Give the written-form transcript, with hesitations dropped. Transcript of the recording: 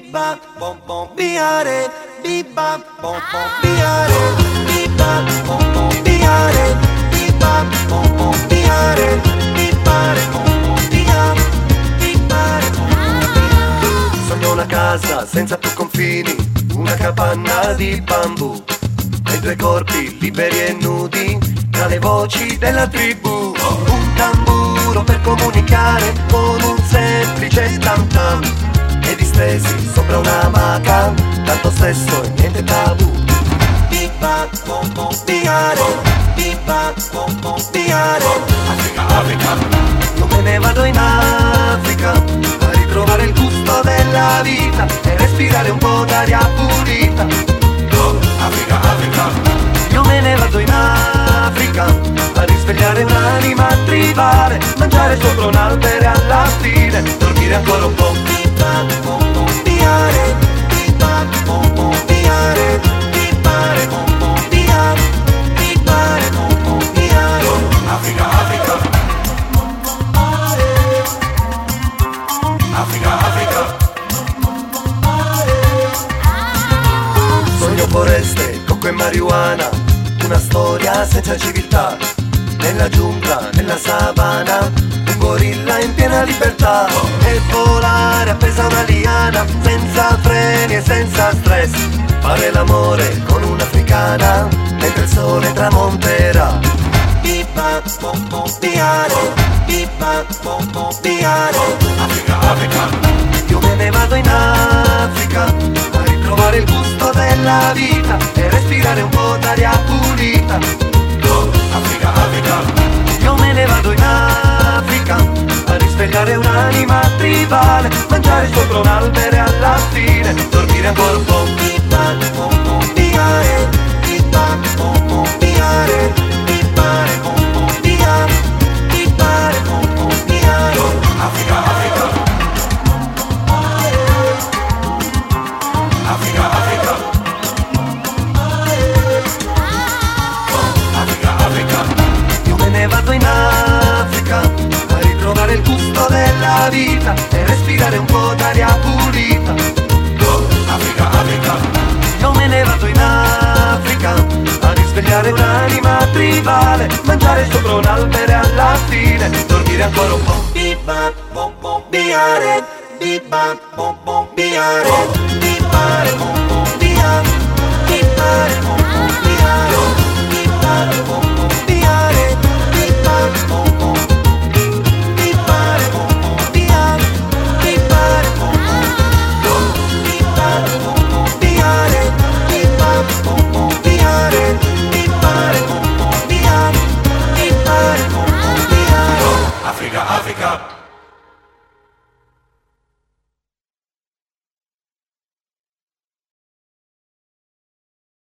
Biba, bom bom biare, biba, bom bom biare, biba, bom bom biare, biba, bom bom biare, bibare, bom bom biare, bibare, bom bom biare. Sogno una casa senza più confini, una capanna di bambù, e due corpi liberi e nudi tra le voci della tribù. Un tamburo per comunicare con un semplice tam tam, e distesi sopra una maca, tanto stesso e niente tabù. Biba, bom bom biare, biba, bom bom biare. Africa, Africa. Io me ne vado in Africa a ritrovare il gusto della vita e respirare un po' d'aria pulita. Africa, Africa. Io me ne vado in Africa a risvegliare un'anima tribale, mangiare sopra un albero e alla fine dormire ancora un po'. Biba, bom bom biare, biba, bom bom biare, bibare, bom bom biare, bibare, bom bom biare. Africa, Africa. Africa, Africa. Sogno foreste, cocco e marijuana, una storia senza civiltà. Nella giungla, nella savana, un gorilla in piena libertà. E volare appesa a una liana, senza freni e senza stress. Fare l'amore con un'africana, mentre il sole tramonterà. Biba, bom bom biare, biba, bom bom biare. Africa, Africa. Io me ne vado in Africa a ritrovare il gusto della vita e respirare un po' d'aria pulita. Africa, Africa. Io me ne vado in Africa a risvegliare un'anima tribale, mangiare sopra un albero e alla fine dormire ancora un po'. Biba, bom bom biare, biba, bom bom biare, bibare, bom bom biare, bibare, bom bom biare. Africa, Africa. Africa, Africa. Africa, Africa. Io me ne vado in Africa a ritrovare il gusto della vita e respirare un po' d'aria pulita. Africa, Africa. Io me ne vado in Africa a risvegliare un'anima tribale, mangiare sopra un albero e alla fine dormire ancora un po'. Biba, bom bom biare, biba, bom bom biare, bibare, bom bom biare, bibare, bom bom biare, bibare, bom bom biare, bibare, bom bom, bibare, bom bom biare, bibare, bom bom, bibare, bom bom biare, bibare, bom bom biare, bibare, bom bom biare, bibare, bom bom biare. Africa, Africa.